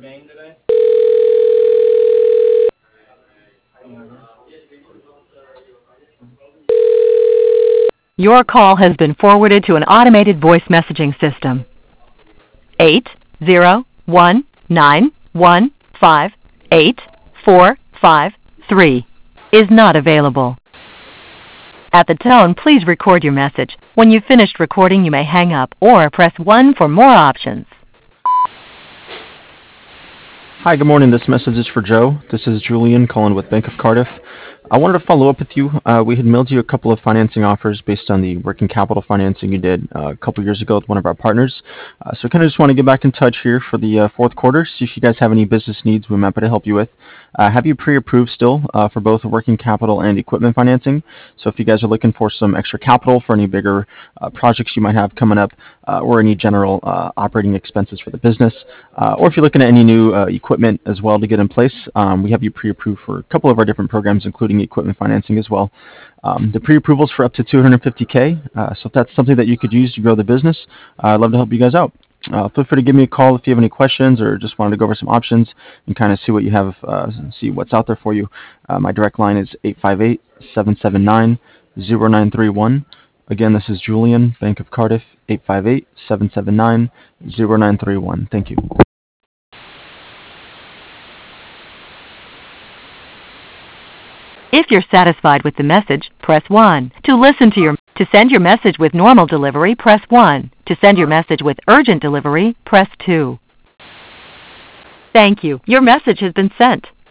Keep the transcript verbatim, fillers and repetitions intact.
name today? Your call has been forwarded to an automated voice messaging system. eight zero one nine one five eight four five three is not available. At the tone, please record your message. When you've finished recording, you may hang up or press one for more options. Hi, good morning. This message is for Joe. This is Julian calling with Bank of Cardiff. I wanted to follow up with you. Uh, we had mailed you a couple of financing offers based on the working capital financing you did uh, a couple years ago with one of our partners. Uh, so I kind of just want to get back in touch here for the uh, fourth quarter, see if you guys have any business needs we might be able to help you with. Uh, have you pre-approved still uh, for both working capital and equipment financing? So if you guys are looking for some extra capital for any bigger uh, projects you might have coming up, uh, or any general uh, operating expenses for the business, uh, or if you're looking at any new uh, equipment as well to get in place, um, we have you pre-approved for a couple of our different programs, including equipment financing as well. Um, the pre-approvals for up to two hundred fifty K, uh, so if that's something that you could use to grow the business, uh, I'd love to help you guys out. Uh, feel free to give me a call if you have any questions or just wanted to go over some options and kind of see what you have, uh, see what's out there for you. Uh, my direct line is eight five eight, seven seven nine, zero nine three one. Again, this is Julian, Bank of Cardiff, eight five eight, seven seven nine, zero nine three one. Thank you. If you're satisfied with the message, press one. To listen to your to send your message with normal delivery, press one. To send your message with urgent delivery, press two. Thank you. Your message has been sent.